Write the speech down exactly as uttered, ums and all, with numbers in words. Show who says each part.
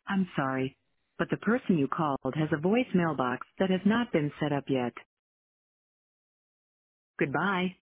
Speaker 1: I'm sorry, but the person you called has a voicemail box that has not been set up yet. Goodbye.